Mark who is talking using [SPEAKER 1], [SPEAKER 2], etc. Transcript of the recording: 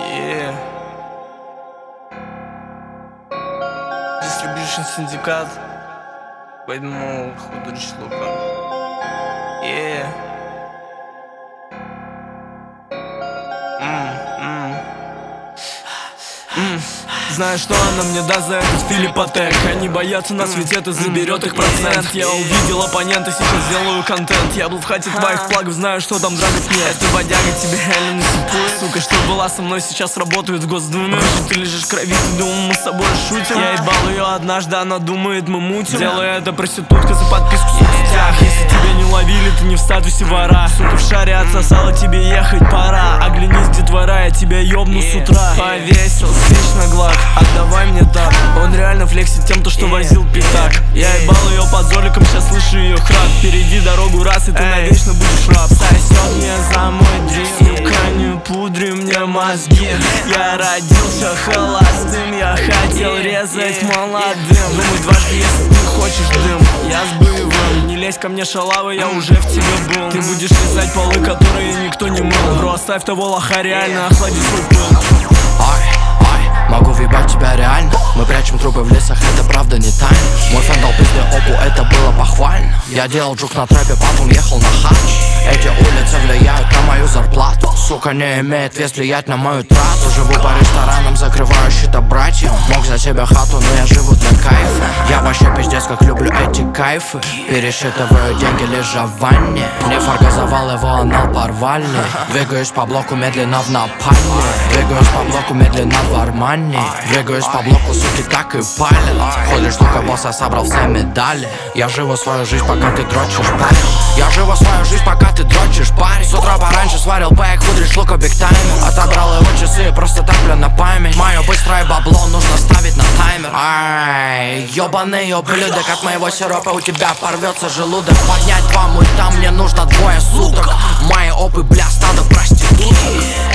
[SPEAKER 1] Yeah. Distribution Syndicate. Поэтому художник Лука. Yeah. Знаю, что она мне даст за этот Филиппотек. Они боятся нас, ведь это заберет их процент. Я увидел оппонента, сейчас делаю контент. Я был в хате твоих флагов, знаю, что там драгов нет. Эта бодяга тебе реально насипует. Сука, что была со мной, сейчас работает в Госдуме. Может, ты лежишь в крови, ты думал, мы с собой шутим. Я ебал ее однажды, она думает, мы мутим. Делаю это проститутка за подписку в соцсетях. Если тебя не ловили, ты не в статусе вора. Сука, в шаре отсосала, тебе ехать пора. Оглянись, детвора, я тебя ёбну с утра. Повесил свеч на глаз, отдавай мне так. Он реально флексит тем, что возил пятак. Я ебал ее под золиком, сейчас слышу ее храп. Перейди дорогу раз, и ты навечно будешь раб. Сосет мне за мой дрим, юбка не пудри мне мозги. Я родился холостым, я хотел резать молодым. Думай дважды, если ты хочешь дым. Я с боевым, не лезь ко мне, шалава, я уже в тебе был. Ты будешь лизать полы, которые никто не мыл. Бро, оставь того лоха, реально охлади свой пыл.
[SPEAKER 2] Могу въебать тебя реально. Мы прячем трупы в лесах, это правда не тайна. Мой фан дал пизды опу, это было похвально. Я делал джук на трэпе, потом ехал на хач. Эти улицы влияют на мою зарплату. Сука, не имеет вес влиять на мою трату. Живу по ресторанам, закрываю счета братьям. Мог за себя хату, но я живу для кайфа. Я вообще пиздец, как люблю эти кайфы. Пересчитываю деньги лишь в ванне. Не фаргазовал его, анал порвали. Двигаюсь по блоку медленно в напалме. Двигаюсь по блоку медленно в армане. Двигаюсь по блоку, суки, так и палят. Ходишь, штука босса, собрал все медали. Я живу свою жизнь, пока ты дрочишь, парень. Я живу свою жизнь, пока ты дрочишь, парень. С утра пораньше сварил пэк, худришь лука биг тайм. Отобрал его часы, просто так, бля, на память. Мое быстрое бабло нужно ставить на таймер. Ай, ёбаный ублюдок, от моего сиропа у тебя порвется желудок. Поднять 2 мульта, мне нужно 2 суток. Мои опы, бля, стадо проституток.